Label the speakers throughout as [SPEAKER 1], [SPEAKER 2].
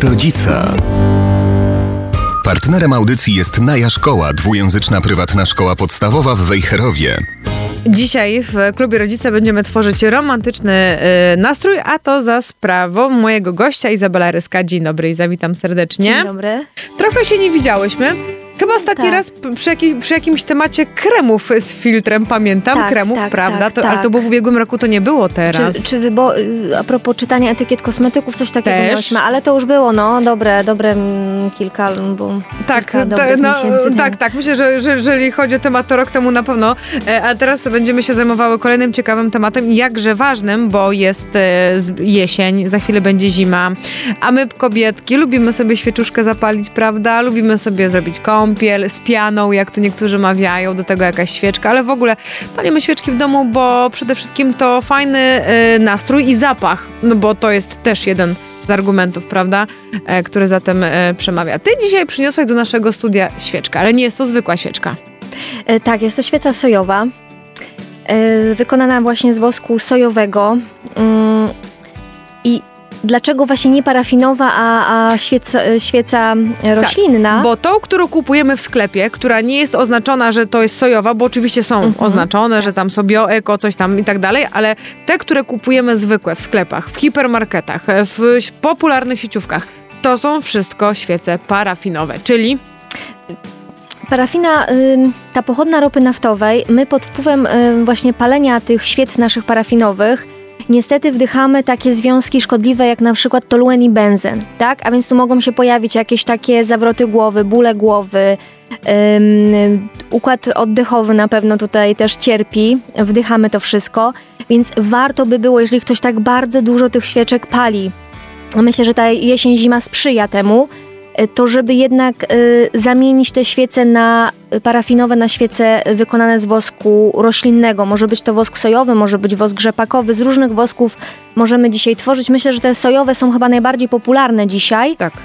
[SPEAKER 1] rodzica. Partnerem audycji jest Naja Szkoła, dwujęzyczna prywatna szkoła podstawowa w Wejherowie.
[SPEAKER 2] Dzisiaj w Klubie Rodzica będziemy tworzyć romantyczny nastrój, a to za sprawą mojego gościa Izabela Ryska. Dzień dobry, Iza, witam serdecznie.
[SPEAKER 3] Dzień dobry.
[SPEAKER 2] Trochę się nie widziałyśmy. Chyba ostatni raz przy jakimś temacie kremów z filtrem, pamiętam. Kremów, prawda? Ale to było w ubiegłym roku, to nie było teraz.
[SPEAKER 3] A propos czytania etykiet kosmetyków, coś takiego miałyśmy, ale to już było, dobre kilka miesięcy.
[SPEAKER 2] Tak. Myślę, że jeżeli chodzi o temat, to rok temu na pewno. A teraz będziemy się zajmowały kolejnym ciekawym tematem, jakże ważnym, bo jest jesień, za chwilę będzie zima, a my, kobietki, lubimy sobie świeczuszkę zapalić, prawda? Lubimy sobie zrobić kąpiel z pianą, jak to niektórzy mawiają, do tego jakaś świeczka, ale w ogóle palimy świeczki w domu, bo przede wszystkim to fajny nastrój i zapach, bo to jest też jeden z argumentów, prawda, który za tym przemawia. Ty dzisiaj przyniosłaś do naszego studia świeczkę, ale nie jest to zwykła świeczka.
[SPEAKER 3] Tak, jest to świeca sojowa, wykonana właśnie z wosku sojowego i dlaczego właśnie nie parafinowa, a świeca roślinna?
[SPEAKER 2] Tak, bo tą, którą kupujemy w sklepie, która nie jest oznaczona, że to jest sojowa, bo oczywiście są oznaczone, że tam są bio, coś tam i tak dalej, ale te, które kupujemy zwykłe w sklepach, w hipermarketach, w popularnych sieciówkach, to są wszystko świece parafinowe, czyli...
[SPEAKER 3] Parafina, ta pochodna ropy naftowej, my pod wpływem właśnie palenia tych świec naszych parafinowych niestety wdychamy takie związki szkodliwe jak na przykład toluen i benzen, tak? A więc tu mogą się pojawić jakieś takie zawroty głowy, bóle głowy, układ oddechowy na pewno tutaj też cierpi, wdychamy to wszystko, więc warto by było, jeżeli ktoś tak bardzo dużo tych świeczek pali, myślę, że ta jesień, zima sprzyja temu, to żeby jednak zamienić te świece parafinowe na świece wykonane z wosku roślinnego. Może być to wosk sojowy, może być wosk rzepakowy. Z różnych wosków możemy dzisiaj tworzyć. Myślę, że te sojowe są chyba najbardziej popularne dzisiaj.
[SPEAKER 2] Tak.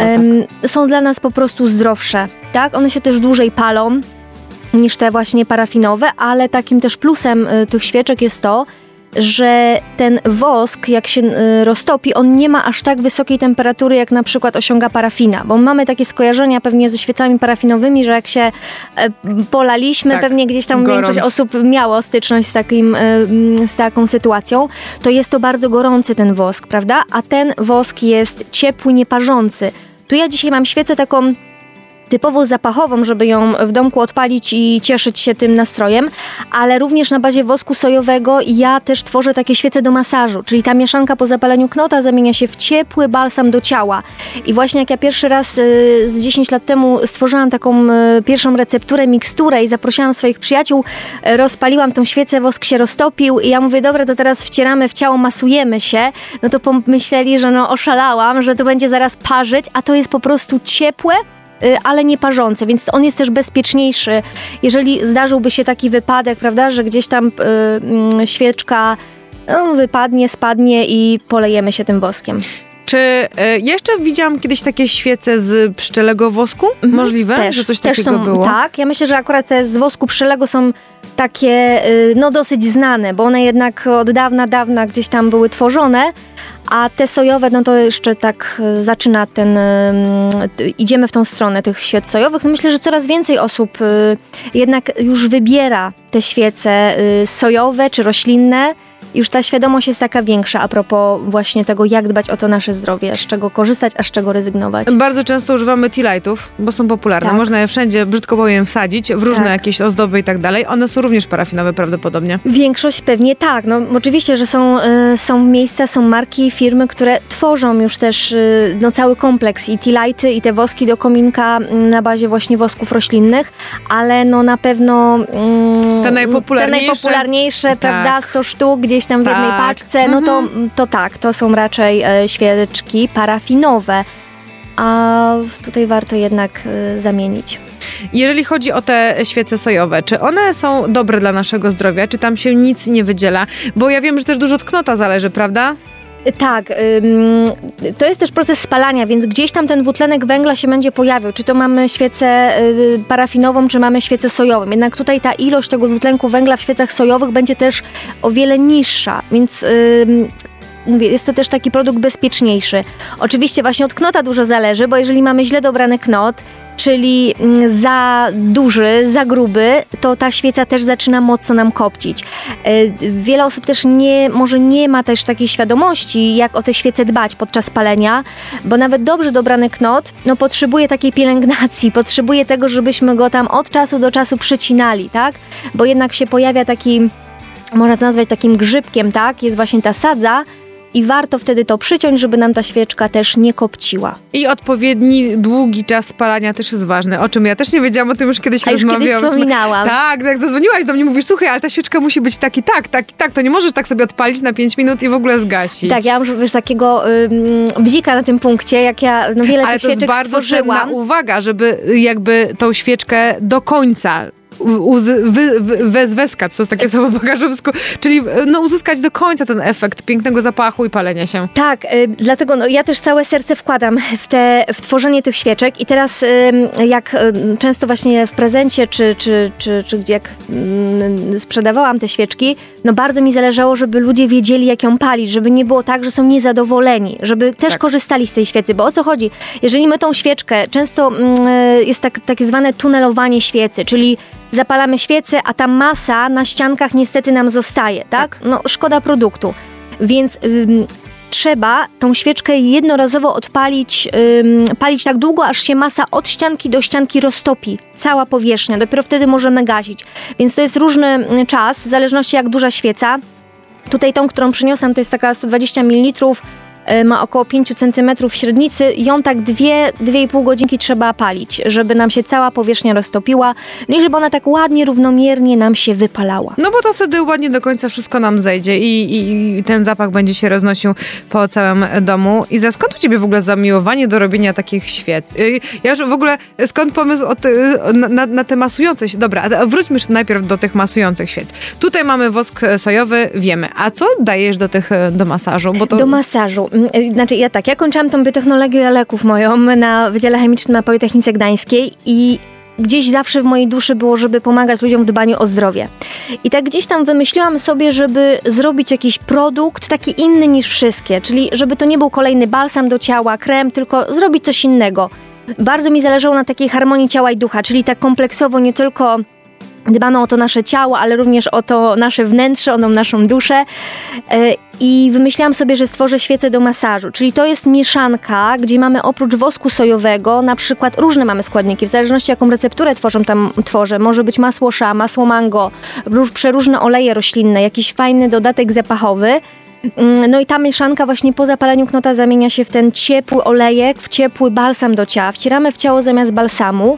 [SPEAKER 3] Są dla nas po prostu zdrowsze. Tak? One się też dłużej palą niż te właśnie parafinowe, ale takim też plusem tych świeczek jest to, że ten wosk, jak się roztopi, on nie ma aż tak wysokiej temperatury, jak na przykład osiąga parafina, bo mamy takie skojarzenia pewnie ze świecami parafinowymi, że jak się polaliśmy, pewnie gdzieś tam większość osób miało styczność z taką sytuacją, to jest to bardzo gorący ten wosk, prawda? A ten wosk jest ciepły, nieparzący. Tu ja dzisiaj mam świecę taką typowo zapachową, żeby ją w domku odpalić i cieszyć się tym nastrojem, ale również na bazie wosku sojowego ja też tworzę takie świece do masażu, czyli ta mieszanka po zapaleniu knota zamienia się w ciepły balsam do ciała. I właśnie jak ja pierwszy raz z 10 lat temu stworzyłam taką pierwszą recepturę, miksturę i zaprosiłam swoich przyjaciół, rozpaliłam tą świecę, wosk się roztopił i ja mówię, dobra, to teraz wcieramy w ciało, masujemy się, no to pomyśleli, że oszalałam, że to będzie zaraz parzyć, a to jest po prostu ciepłe, ale nie parzące, więc on jest też bezpieczniejszy. Jeżeli zdarzyłby się taki wypadek, prawda, że gdzieś tam świeczka wypadnie, spadnie i polejemy się tym woskiem.
[SPEAKER 2] Czy jeszcze widziałam kiedyś takie świece z pszczelego wosku? Możliwe,
[SPEAKER 3] też,
[SPEAKER 2] że coś takiego
[SPEAKER 3] są,
[SPEAKER 2] było? Tak,
[SPEAKER 3] ja myślę, że akurat te z wosku pszczelego są takie dosyć znane, bo one jednak od dawna gdzieś tam były tworzone, a te sojowe, to jeszcze tak zaczyna idziemy w tą stronę tych świec sojowych. Myślę, że coraz więcej osób jednak już wybiera te świece sojowe czy roślinne. Już ta świadomość jest taka większa a propos właśnie tego, jak dbać o to nasze zdrowie, z czego korzystać, a z czego rezygnować.
[SPEAKER 2] Bardzo często używamy tea lightów, bo są popularne.
[SPEAKER 3] Tak.
[SPEAKER 2] Można je wszędzie, brzydko powiem, wsadzić w różne jakieś ozdoby i tak dalej. One są również parafinowe prawdopodobnie.
[SPEAKER 3] Większość pewnie tak. Oczywiście, że są miejsca, są marki, firmy, które tworzą już też cały kompleks i tea lighty, i te woski do kominka na bazie właśnie wosków roślinnych, ale na pewno te najpopularniejsze, prawda, 100 sztuk gdzieś tam w jednej paczce, to tak, to są raczej świeczki parafinowe, a tutaj warto jednak zamienić.
[SPEAKER 2] Jeżeli chodzi o te świece sojowe, czy one są dobre dla naszego zdrowia, czy tam się nic nie wydziela? Bo ja wiem, że też dużo od knota zależy, prawda?
[SPEAKER 3] Tak, to jest też proces spalania, więc gdzieś tam ten dwutlenek węgla się będzie pojawiał. Czy to mamy świecę parafinową, czy mamy świecę sojową. Jednak tutaj ta ilość tego dwutlenku węgla w świecach sojowych będzie też o wiele niższa, więc mówię, jest to też taki produkt bezpieczniejszy. Oczywiście właśnie od knota dużo zależy, bo jeżeli mamy źle dobrany knot, czyli za duży, za gruby, to ta świeca też zaczyna mocno nam kopcić. Wiele osób też może nie ma też takiej świadomości, jak o te świece dbać podczas palenia, bo nawet dobrze dobrany knot, potrzebuje takiej pielęgnacji, potrzebuje tego, żebyśmy go tam od czasu do czasu przycinali, tak? Bo jednak się pojawia taki, można to nazwać takim grzybkiem, tak? Jest właśnie ta sadza, i warto wtedy to przyciąć, żeby nam ta świeczka też nie kopciła.
[SPEAKER 2] I odpowiedni, długi czas spalania też jest ważny, o czym ja też nie wiedziałam, o tym już kiedyś rozmawiałam.
[SPEAKER 3] Kiedyś wspominałam.
[SPEAKER 2] Tak, jak zadzwoniłaś do mnie, mówisz, słuchaj, ale ta świeczka musi być tak, to nie możesz tak sobie odpalić na 5 minut i w ogóle zgasić.
[SPEAKER 3] Tak, ja mam takiego bzika na tym punkcie, jak ja wiele tych świeczek stworzyłam. Ale to jest bardzo cenna
[SPEAKER 2] uwaga, żeby jakby tą świeczkę do końca weskać, to jest takie słowo po kaszubsku, czyli uzyskać do końca ten efekt pięknego zapachu i palenia się.
[SPEAKER 3] Tak, dlatego ja też całe serce wkładam w tworzenie tych świeczek i teraz jak często właśnie w prezencie, czy gdzie jak sprzedawałam te świeczki, bardzo mi zależało, żeby ludzie wiedzieli, jak ją palić, żeby nie było tak, że są niezadowoleni, żeby też korzystali z tej świecy, bo o co chodzi? Jeżeli my tą świeczkę, często jest takie zwane tunelowanie świecy, czyli zapalamy świecę, a ta masa na ściankach niestety nam zostaje, tak? Szkoda produktu. Więc trzeba tą świeczkę jednorazowo odpalić, palić tak długo, aż się masa od ścianki do ścianki roztopi. Cała powierzchnia. Dopiero wtedy możemy gasić. Więc to jest różny czas, w zależności jak duża świeca. Tutaj tą, którą przyniosłam, to jest taka 120 ml, ma około 5 cm średnicy. Ją tak 2,5 godzinki trzeba palić, żeby nam się cała powierzchnia roztopiła, no i żeby ona tak ładnie, równomiernie nam się wypalała.
[SPEAKER 2] No bo to wtedy ładnie do końca wszystko nam zejdzie i ten zapach będzie się roznosił po całym domu. I skąd u ciebie w ogóle zamiłowanie do robienia takich świec? Ja już w ogóle, skąd pomysł na te masujące się? Dobra, wróćmy najpierw do tych masujących świec. Tutaj mamy wosk sojowy, wiemy. A co dajesz do masażu? Bo to...
[SPEAKER 3] Do masażu. Znaczy ja kończyłam tą biotechnologię leków moją na Wydziale Chemicznym na Politechnice Gdańskiej i gdzieś zawsze w mojej duszy było, żeby pomagać ludziom w dbaniu o zdrowie. I tak gdzieś tam wymyśliłam sobie, żeby zrobić jakiś produkt taki inny niż wszystkie, czyli żeby to nie był kolejny balsam do ciała, krem, tylko zrobić coś innego. Bardzo mi zależało na takiej harmonii ciała i ducha, czyli tak kompleksowo nie tylko dbamy o to nasze ciało, ale również o to nasze wnętrze, o naszą duszę. I wymyśliłam sobie, że stworzę świecę do masażu. Czyli to jest mieszanka, gdzie mamy oprócz wosku sojowego, na przykład różne mamy składniki, w zależności jaką recepturę tworzę. Może być masło sza, masło mango, przeróżne oleje roślinne, jakiś fajny dodatek zapachowy. No i ta mieszanka właśnie po zapaleniu knota zamienia się w ten ciepły olejek, w ciepły balsam do ciała. Wcieramy w ciało zamiast balsamu.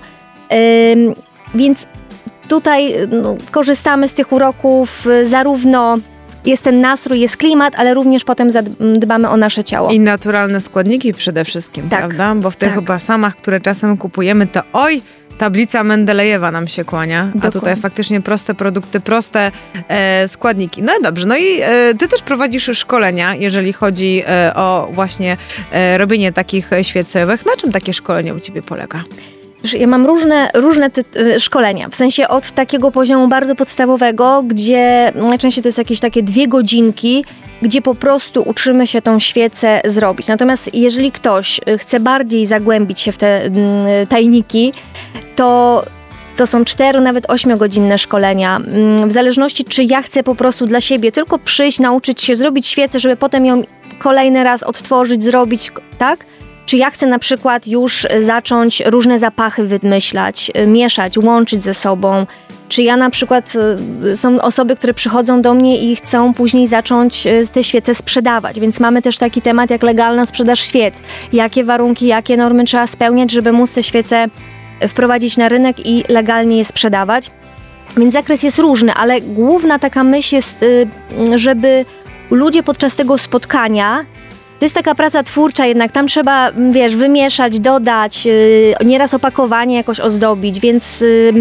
[SPEAKER 3] Więc tutaj korzystamy z tych uroków, zarówno jest ten nastrój, jest klimat, ale również potem dbamy o nasze ciało.
[SPEAKER 2] I naturalne składniki przede wszystkim, tak, prawda? Bo w tych balsamach, które czasem kupujemy, to tablica Mendelejewa nam się kłania, Dokładnie. A tutaj faktycznie proste produkty, proste składniki. No i dobrze, no i ty też prowadzisz szkolenia, jeżeli chodzi o właśnie robienie takich świecewych. Na czym takie szkolenie u ciebie polega?
[SPEAKER 3] Ja mam różne szkolenia, w sensie od takiego poziomu bardzo podstawowego, gdzie najczęściej to jest jakieś takie 2 godzinki, gdzie po prostu uczymy się tą świecę zrobić. Natomiast jeżeli ktoś chce bardziej zagłębić się w te tajniki, to są 4, nawet 8-godzinne szkolenia. W zależności, czy ja chcę po prostu dla siebie tylko przyjść, nauczyć się zrobić świecę, żeby potem ją kolejny raz odtworzyć, zrobić, tak? Czy ja chcę na przykład już zacząć różne zapachy wymyślać, mieszać, łączyć ze sobą. Czy ja na przykład, są osoby, które przychodzą do mnie i chcą później zacząć te świece sprzedawać. Więc mamy też taki temat jak legalna sprzedaż świec. Jakie warunki, jakie normy trzeba spełniać, żeby móc te świece wprowadzić na rynek i legalnie je sprzedawać. Więc zakres jest różny, ale główna taka myśl jest, żeby ludzie podczas tego spotkania, to jest taka praca twórcza jednak, tam trzeba, wymieszać, dodać, nieraz opakowanie jakoś ozdobić, więc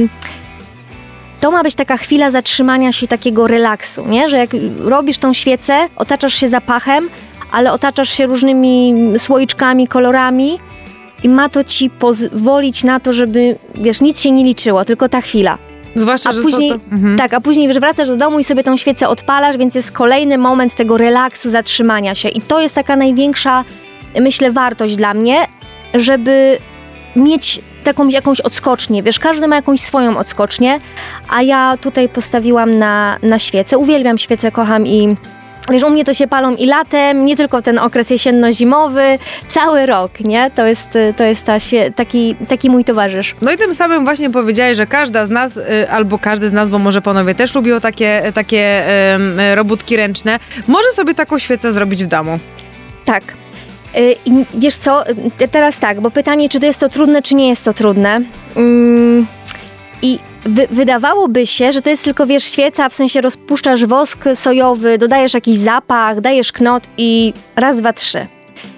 [SPEAKER 3] to ma być taka chwila zatrzymania się, takiego relaksu, nie? Że jak robisz tą świecę, otaczasz się zapachem, ale otaczasz się różnymi słoiczkami, kolorami i ma to ci pozwolić na to, żeby, nic się nie liczyło, tylko ta chwila.
[SPEAKER 2] Zwłaszcza, że
[SPEAKER 3] później,
[SPEAKER 2] są to...
[SPEAKER 3] Tak, a później wiesz, wracasz do domu i sobie tą świecę odpalasz, więc jest kolejny moment tego relaksu, zatrzymania się. I to jest taka największa, myślę, wartość dla mnie, żeby mieć taką jakąś odskocznię. Wiesz, każdy ma jakąś swoją odskocznię, a ja tutaj postawiłam na świecę. Uwielbiam świece, kocham i wiesz, u mnie to się palą i latem, nie tylko ten okres jesienno-zimowy, cały rok, nie? To jest taki mój towarzysz.
[SPEAKER 2] No i tym samym właśnie powiedziałeś, że każda z nas, albo każdy z nas, bo może panowie też lubią takie robótki ręczne, może sobie taką świecę zrobić w domu.
[SPEAKER 3] Tak. I wiesz co, teraz tak, bo pytanie, czy to jest to trudne, czy nie jest to trudne. I wydawałoby się, że to jest tylko, wiesz, świeca, w sensie rozpuszczasz wosk sojowy, dodajesz jakiś zapach, dajesz knot i raz, dwa, trzy.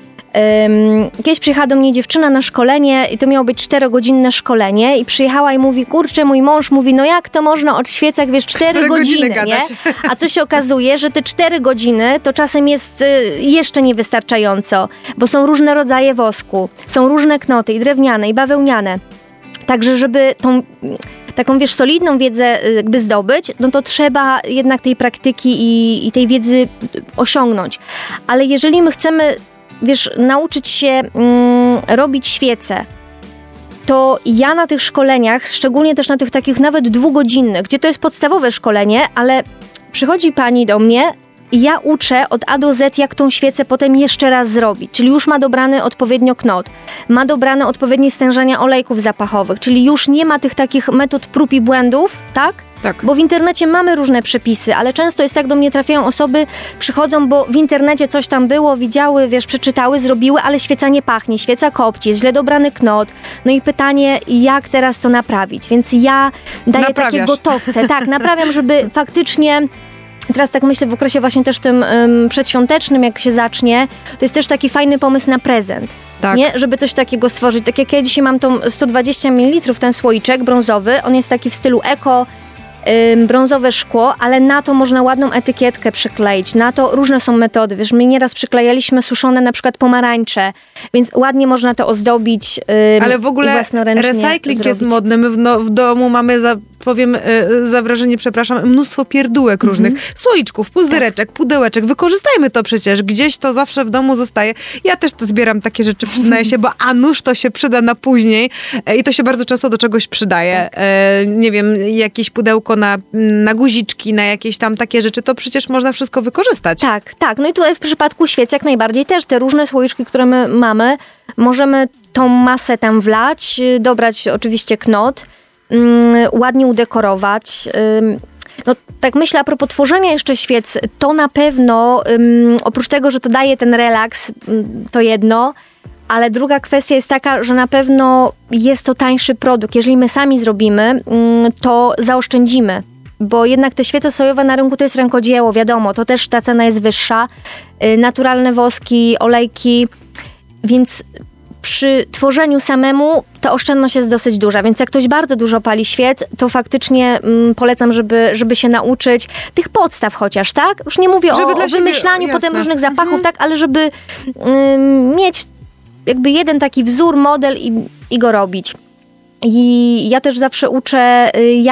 [SPEAKER 3] Kiedyś przyjechała do mnie dziewczyna na szkolenie i to miało być 4-godzinne szkolenie i przyjechała i mówi, kurczę, mój mąż mówi, no jak to można o świecach, wiesz, 4 godziny, nie? A co się okazuje, że te 4 godziny to czasem jest jeszcze niewystarczająco, bo są różne rodzaje wosku, są różne knoty i drewniane i bawełniane. Także żeby taką, wiesz, solidną wiedzę jakby zdobyć, no to trzeba jednak tej praktyki i tej wiedzy osiągnąć. Ale jeżeli my chcemy, wiesz, nauczyć się robić świece, to ja na tych szkoleniach, szczególnie też na tych takich nawet 2-godzinnych, gdzie to jest podstawowe szkolenie, ale przychodzi pani do mnie i ja uczę od A do Z, jak tą świecę potem jeszcze raz zrobić. Czyli już ma dobrany odpowiednio knot, ma dobrane odpowiednie stężenia olejków zapachowych, czyli już nie ma tych takich metod prób i błędów, tak?
[SPEAKER 2] Tak.
[SPEAKER 3] Bo w internecie mamy różne przepisy, ale często jest tak, do mnie trafiają osoby, przychodzą, bo w internecie coś tam było, widziały, wiesz, przeczytały, zrobiły, ale świeca nie pachnie, świeca kopci, jest źle dobrany knot. No i pytanie, jak teraz to naprawić? Więc ja daję takie gotowce. Tak, naprawiam, żeby faktycznie... Teraz tak myślę w okresie właśnie też tym przedświątecznym, jak się zacznie, to jest też taki fajny pomysł na prezent.
[SPEAKER 2] Tak.
[SPEAKER 3] Nie? Żeby coś takiego stworzyć. Tak jak ja dzisiaj mam tą 120 ml, ten słoiczek brązowy, on jest taki w stylu eko, brązowe szkło, ale na to można ładną etykietkę przykleić. Na to różne są metody. Wiesz, my nieraz przyklejaliśmy suszone na przykład pomarańcze, więc ładnie można to ozdobić
[SPEAKER 2] ale w ogóle
[SPEAKER 3] własnoręcznie
[SPEAKER 2] recycling
[SPEAKER 3] zrobić.
[SPEAKER 2] jest modny. My w domu mamy, za wrażenie, przepraszam, mnóstwo pierdółek różnych. Słoiczków, puzdyreczek, pudełeczek. Wykorzystajmy to przecież. Gdzieś to zawsze w domu zostaje. Ja też zbieram takie rzeczy, przyznaję się, bo a nuż to się przyda na później i to się bardzo często do czegoś przydaje. Nie wiem, jakieś pudełko na guziczki, na jakieś tam takie rzeczy, to przecież można wszystko wykorzystać.
[SPEAKER 3] Tak. No i tutaj w przypadku świec jak najbardziej też te różne słoiczki, które my mamy, możemy tą masę tam wlać, dobrać oczywiście knot, ładnie udekorować. No tak myślę, a propos tworzenia jeszcze świec, to na pewno, oprócz tego, że to daje ten relaks, to jedno, ale druga kwestia jest taka, że na pewno jest to tańszy produkt. Jeżeli my sami zrobimy, to zaoszczędzimy. Bo jednak te świece sojowe na rynku to jest rękodzieło, wiadomo, to też ta cena jest wyższa. Naturalne woski, olejki, więc przy tworzeniu samemu ta oszczędność jest dosyć duża, więc jak ktoś bardzo dużo pali świec, to faktycznie polecam, żeby się nauczyć tych podstaw chociaż, tak? Już nie mówię o wymyślaniu potem różnych zapachów, tak, ale żeby mieć jakby jeden taki wzór, model i go robić. I ja też zawsze uczę,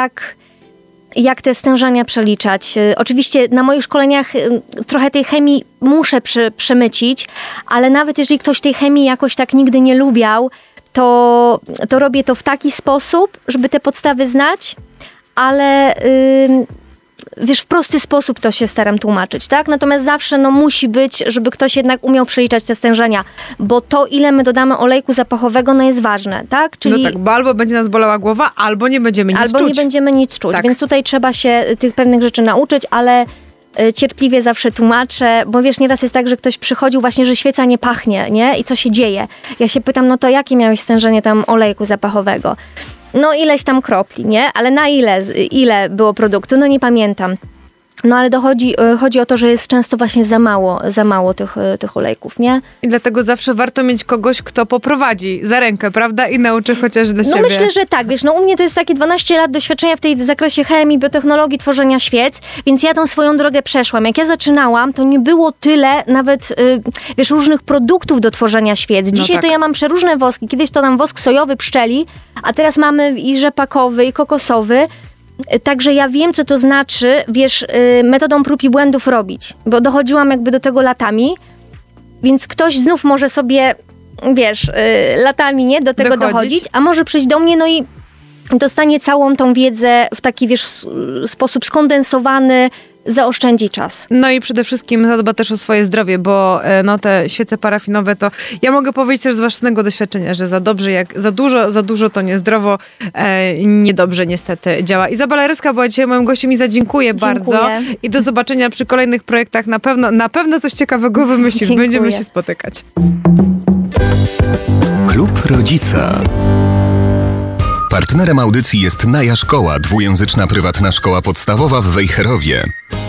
[SPEAKER 3] jak te stężenia przeliczać. Oczywiście na moich szkoleniach trochę tej chemii muszę przemycić, ale nawet jeżeli ktoś tej chemii jakoś tak nigdy nie lubiał, to robię to w taki sposób, żeby te podstawy znać, ale wiesz, w prosty sposób to się staram tłumaczyć, tak? Natomiast zawsze musi być, żeby ktoś jednak umiał przeliczać te stężenia, bo to, ile my dodamy olejku zapachowego, jest ważne, tak?
[SPEAKER 2] Czyli no tak, bo albo będzie nas bolała głowa, albo nie będziemy nic czuć.
[SPEAKER 3] Albo nie będziemy nic czuć, tak. Więc tutaj trzeba się tych pewnych rzeczy nauczyć, ale cierpliwie zawsze tłumaczę, bo wiesz, nieraz jest tak, że ktoś przychodził właśnie, że świeca nie pachnie, nie? I co się dzieje? Ja się pytam, no to jakie miałeś stężenie tam olejku zapachowego? No ileś tam kropli, nie? Ale na ile było produktu? No nie pamiętam. No ale chodzi o to, że jest często właśnie za mało tych olejków, nie?
[SPEAKER 2] I dlatego zawsze warto mieć kogoś, kto poprowadzi za rękę, prawda? I nauczy chociaż dla siebie.
[SPEAKER 3] No myślę, że tak, wiesz, u mnie to jest takie 12 lat doświadczenia w zakresie chemii, biotechnologii, tworzenia świec, więc ja tą swoją drogę przeszłam. Jak ja zaczynałam, to nie było tyle nawet, wiesz, różnych produktów do tworzenia świec. Dzisiaj to ja mam przeróżne woski. Kiedyś to nam wosk sojowy, pszczeli, a teraz mamy i rzepakowy, i kokosowy. Także ja wiem, co to znaczy, wiesz, metodą prób i błędów robić, bo dochodziłam jakby do tego latami, więc ktoś znów może sobie, wiesz, latami, nie, do tego dochodzić, a może przyjść do mnie, no i dostanie całą tą wiedzę w taki, wiesz, sposób skondensowany, zaoszczędzi czas.
[SPEAKER 2] No i przede wszystkim zadba też o swoje zdrowie, bo no te świece parafinowe to ja mogę powiedzieć też z własnego doświadczenia, że za dużo to niezdrowo, niedobrze niestety działa. Izabela Ryska była dzisiaj moim gościem. Iza, dziękuję bardzo i do zobaczenia przy kolejnych projektach. Na pewno coś ciekawego wymyślisz.
[SPEAKER 3] Dziękuję.
[SPEAKER 2] Będziemy się spotykać.
[SPEAKER 1] Klub Rodzica. Partnerem audycji jest Naja Szkoła, dwujęzyczna prywatna szkoła podstawowa w Wejherowie.